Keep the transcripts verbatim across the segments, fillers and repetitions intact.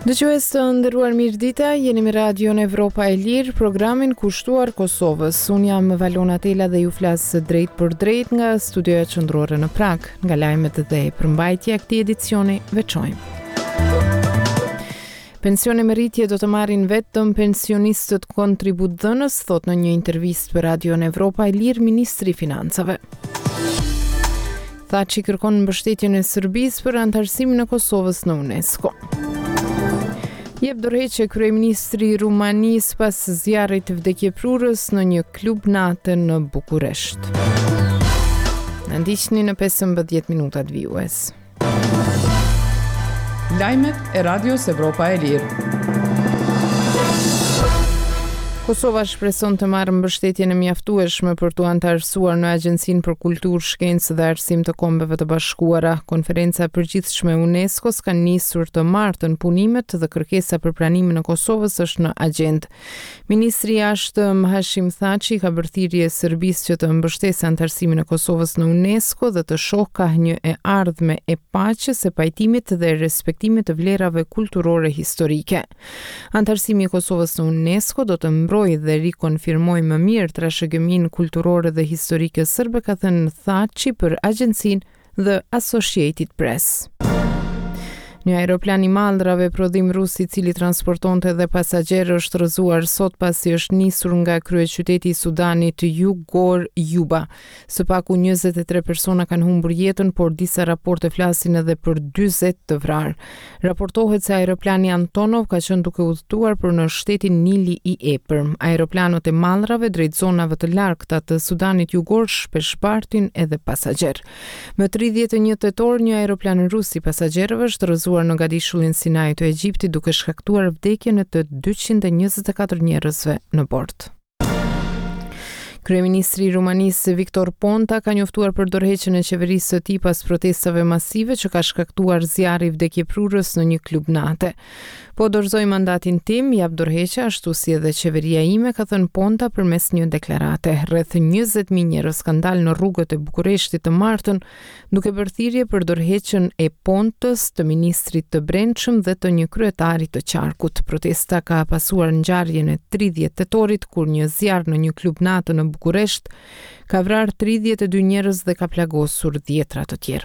Dëgjues të nderuar mirëdita, jeni me Radion Evropa e Lirë, programin kushtuar Kosovës. Unë jam Valona Tela dhe ju flas drejt për drejt nga studioja qendrore në Prag. Nga lajmet dhe përmbajtja e këtij edicioni veçojmë. Pensione me rritje do të marrin vetëm pensionistët kontributdhënës, thot në një intervistë për Radion Evropa e Lirë ministri i Financave. Thaçi kërkon mbështetjen e Serbisë për antarësimin e Kosovës në UNESCO. Jep dorëheqje kryeministri i Rumanisë pas zjarrit të vdekjeprurës në një klub nate në Bukuresht. Na ndiqni në pesëmbëdhjetë minutat vijues. Lajmet e Radios Evropa e Lirë. Kosova shpreson të marrë mbështetjen e mjaftueshme për të antarësuar në Agjencinë për Kulturë, Shkencë dhe Arsim të Kombeve të Bashkuara. Konferenca e përgjithshme e UNESCO ka nisur të martën punimet dhe kërkesa për pranimin e Kosovës është në agjendë. Ministri i Jashtëm Hashim Thaçi ka bërthirrje Serbisë që të mbështesë antarësimin e Kosovës në UNESCO dhe të shohë ka një e ardhme e paqes, së pajtimit dhe respektimit të vlerave kulturore historike. Antarësimi i Kosovës në UNESCO do të mbrojë dhe rikonfirmoj më mirë trashëgiminë kulturore dhe historike serbe, ka thënë Thaçi për agjencinë The Associated Press. Një aeroplan i maldrave prodhim rus i cili transportonte dhe pasagjerë është rrëzuar sot pasi është nisur nga kryeqyteti i Sudanit Jugor Juba. Së paku njëzet e tre persona kanë humbur jetën, por disa raporte flasin edhe për dyzet të vrarë. Raportohet se aeroplani Antonov ka qenë duke udhëtuar për në shtetin Nili i Epërm. Aeroplanët e maldrave drejt zonave të largëta të Sudanit Jugor shpesh bartin edhe pasagjerë. Më tridhjetë e një tetor një aeroplan rus i pasagjerëve është rrëzuar në Gadishullin Sinai të Egjiptit duke shkaktuar vdekjen e të dyqind e njëzet e katër njerëzve në bord. Kryeministri i Rumanisë Viktor Ponta ka njoftuar për dorëheqjen e qeverisë së tij pas protestave masive që ka shkaktuar zjarri i vdekjeprurës në një klub nate. Po dorëzoj mandatin tim, jap dorëheqje ashtu si edhe qeveria ime, ka thënë Ponta përmes një deklarate. Rreth njëzet mijë njerëz kanë dalë në rrugët e Bukureshtit të martën duke bërë thirrje për dorëheqjen e Pontës, të ministrit të brendshëm dhe të një kryetari të qarkut. Protesta ka pasuar ngjarjen e tridhjetë tetorit kur një zjarr në një klub nate në Bukuresht ka vrarë tridhjetë e dy njerëz dhe ka plagosur dhjetra të tjerë.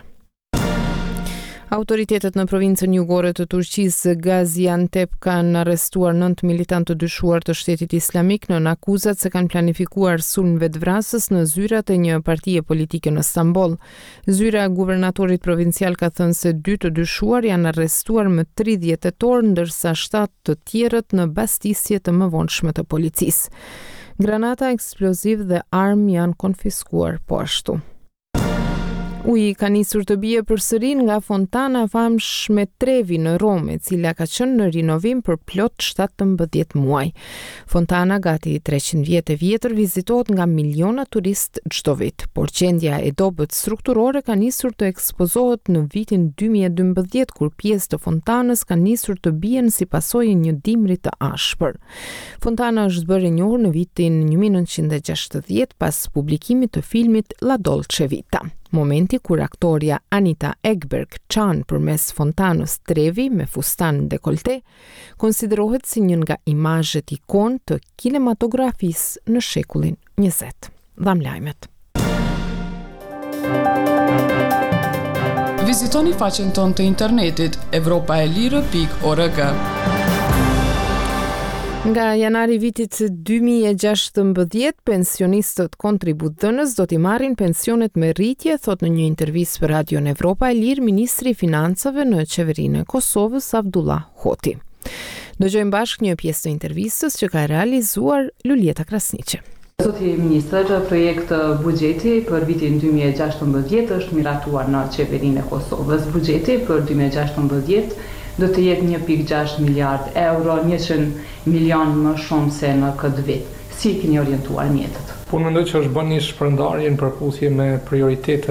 Autoritetet në provincën jugore të Turqisë Gaziantep kanë arrestuar nëntë militantë të dyshuar të Shtetit Islamik në akuzat se kanë planifikuar sulm vetvrasës në zyrat e një partie politike në Stamboll. Zyra e guvernatorit provincial ka thënë se dy të dyshuar janë arrestuar më tridhjetë tetor, ndërsa shtatë të tjerët në bastisje të mëvonshme të policisë. Granata eksploziv dhe armë janë konfiskuar po ashtu. Uji ka nisur të bie përsëri nga fontana famshme Trevi në Rom, e cila ka qenë në rinovim për plot shtatëmbëdhjetë muaj. Fontana, gati treqind vjet e vjetër, vizitohet nga miliona turist çdo vit, por qendja e dobët strukturore ka nisur të ekspozohet në vitin dy mijë e dymbëdhjetë, kur pjesë të fontanës kanë nisur të bien si pasojë një dimri të ashpër. Fontana është bërë e njohur në vitin një mijë e nëntëqind e gjashtëdhjetë pas publikimit të filmit La Dolce Vita. Momenti kur aktoria Anita Ekberg çan përmes fontanës Trevi me fustan dekolte, konsiderohet si një nga imazhet ikon të kinematografisë në shekullin njëzet. Dham lajmet. Vizitoni faqen tonë të internetit evropa e lirë pikë org. Nga janari vitit dy mijë e gjashtëmbëdhjetë, pensionistët kontributdhënës do t'i marrin pensionet me rritje, thot në një intervistë për Radion Evropa e Lirë ministri i Financave në qeverinë e Kosovës Abdullah Hoti. Dëgjojmë bashkë një pjesë të intervistës që ka realizuar Luljeta Krasniqi. Zoti Ministër, projekt buxheti për vitin dy mijë e gjashtëmbëdhjetë është miratuar në qeverinë e Kosovës. Buxheti për dy mijë e gjashtëmbëdhjetë do të jetë një pikë gjashtë miliard euro, njëqind milion më shumë se në këtë vit. Si keni orientuar mjetet? Po mendoj që është bërë një shpërndarje në përputhje me prioritetet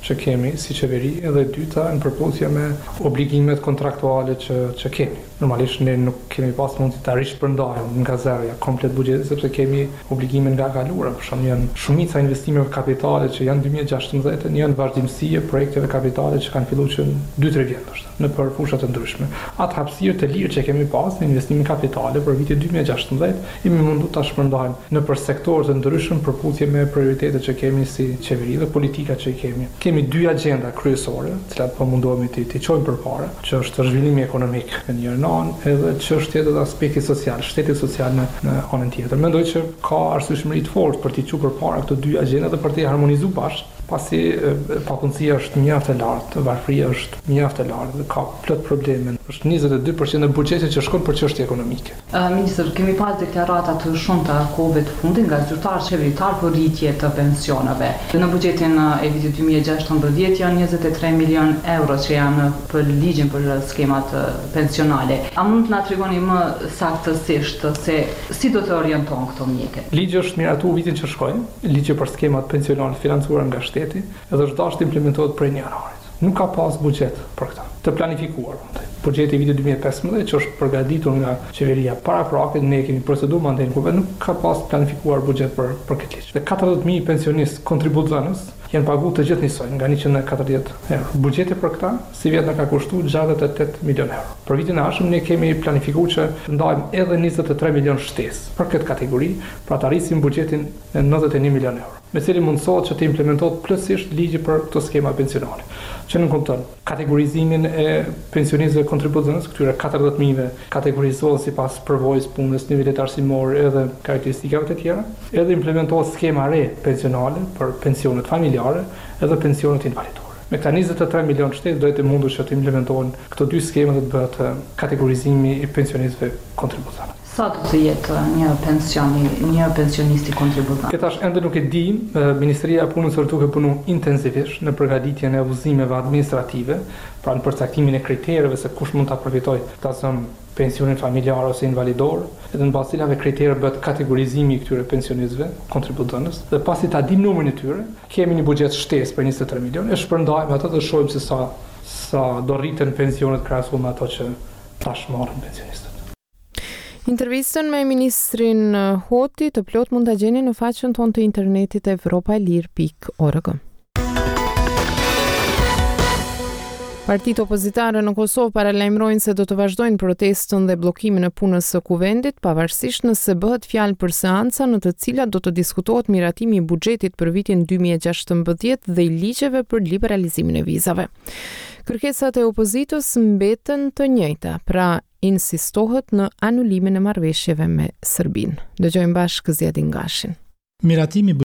që kemi si qeveri, edhe e dyta në përputhje me obligimet kontraktuale që, që kemi. Normalisht ne nuk kemi pas mundësi ta rishpërndajmë nga zero komplet buxhetin sepse kemi obligime nga kaluara. Për shembull, janë shumica investimeve kapitale që janë dy mijë e gjashtëmbëdhjetë, janë vazhdimësi e projekteve kapitale që kanë filluar që dy tre vjet ndoshta në për fusha të ndryshme. Atë hapësirë të lirë që kemi pas në investime kapitale për vitin dy mijë e gjashtëmbëdhjetë, jemi mundur ta shpërndajmë në për sektorë të ndryshëm përputhje me prioritetet që kemi si qeveri dhe politika që kemi. Kemi dy agjenda kryesore, të cilat po mundohemi të të çojmë përpara, që është zhvillimi ekonomik në një anë edhe çështjet e aspektit social, shteti social në, në anën tjetër. Mendoj që ka arsyeshmëri të fortë për të çuar përpara këto dy agjenda dhe për të harmonizuar bashkë, pasi pakundësia është mjaft e lartë, varfëria është mjaft e lartë dhe ka plot probleme. Është njëzet e dy përqind e buxhetit që shkon për çështje ekonomike. Uh, Ministër, kemi pas deklarata të shumta kohëve të fundit nga zyrtarë qeveritar për rritje të pensioneve. Në buxhetin e vitit dy mijë e gjashtëmbëdhjetë janë njëzet e tre milion euro që janë për ligjin për skemat pensionale. A mund të na tregoni më saktësisht se si do të orienton këto mjeke? Ligji është miratuar vitin që shkoi, ligji për skemat pensionale financuar nga shteti, edhe është dashur të implementohet prej janarit. Nuk ka pas buxhet për këtë, të planifikuar. Buxheti i vitit dy mijë e pesëmbëdhjetë që është përgatitur nga qeveria para prakit, ne kemi procedurë mandej në nuk ka pas planifikuar buxhet për për këtë ligj. Dhe katërdhjetë mijë pensionistë kontribucionës janë paguar të gjithë njësoj, nga njëqind e katërdhjetë euro. Buxheti për këtë si vjet na ka kushtuar gjashtëdhjetë e tetë milion euro. Për vitin e ardhshëm ne kemi planifikuar që të ndajmë edhe njëzet e tre milion shtesë për këtë kategori, pra të arrisim buxhetin në nëntëdhjetë e një milion euro, me cilin mundësohet që të implementohet plotësisht ligji për këto skema pensionale, që nuk kupton kategorizimin e pensionistëve kontribucionës, këtyre katërdhjetë mijëve kategorizohen sipas përvojës punës, nivelit arsimor edhe karakteristikave të tjera, edhe implementohet skema re pensionale për pensionet familjare edhe pensionet invalidore. Me këta njëzet e tre milion shtesë do të mundur që të implementohen këto dy skema dhe të bëhet kategorizimi i pensionistëve kontribucionës. Sa do të jetë një pensioni, një pensionisti kontributant? Këta është ende nuk e di, Ministria e Punës është duke punu intensivisht në përgatitjen e udhëzimeve administrative, pra në përcaktimin e kriterëve se kush mund ta përfitojë ta zëm pensionin familjar ose invalidor, edhe në bazë cilave kritere bëhet kategorizimi i këtyre pensionistëve kontribucionës, dhe pasi ta dim numrin e tyre, kemi një buxhet shtesë për njëzet e tre milion, e shpërndajmë ato dhe shohim se sa sa do rriten pensionet krahasuar me ato që tash marrin pensionistët. Intervistën me Ministrin Hoti të plot mund ta gjeni në faqen tonë të internetit evropaelir pikë org. Partitë opozitare në Kosovë paralajmërojnë se do të vazhdojnë protestën dhe bllokimin e punës së kuvendit, pavarësisht nëse bëhet fjalë për seanca në të cilat do të diskutohet miratimi i buxhetit për vitin dy mijë e gjashtëmbëdhjetë dhe i ligjeve për liberalizimin e vizave. Kërkesat e opozitës mbeten të njëjta, pra insistohet në anulimin e marrëveshjeve me Serbinë. Dëgjojmë bashkë Zjedin Gashin. Miratimi